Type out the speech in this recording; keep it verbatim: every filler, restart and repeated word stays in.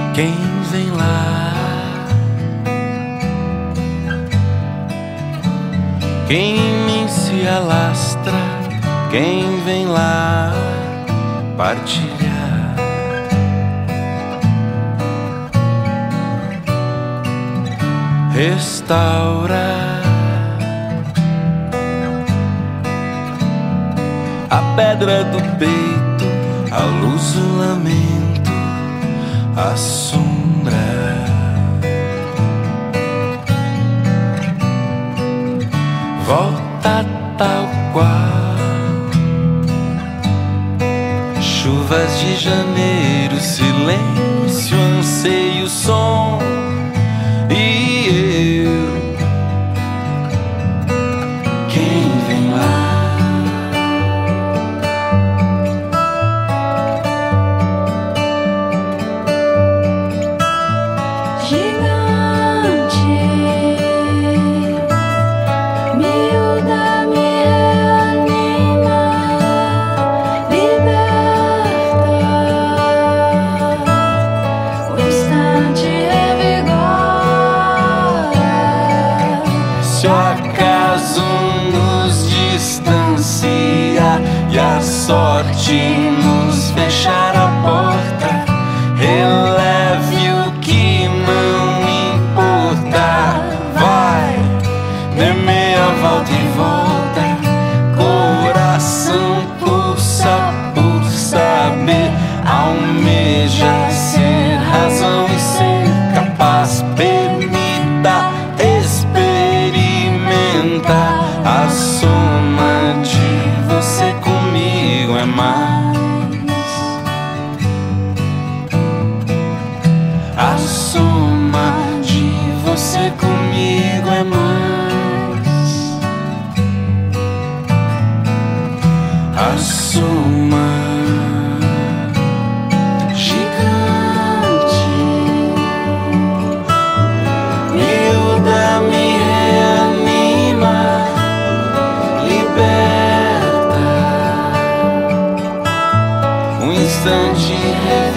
Quem vem lá? Quem em mim se alastra? Quem vem lá partilhar? Restaura a pedra do peito, a luz, o lamento, a sombra. Volta tal qual chuvas de janeiro, silêncio, anseio, som. E eu, quem vem lá? Se o acaso nos distancia e a sorte nos fechar a porta, releve o que não importa. Vai, dê meia volta e volta. Coração pulsa por saber, almeja ser razão e ser capaz. Permita a soma de você comigo é mais. A soma de você comigo é mais. A soma gigante miúda me instante.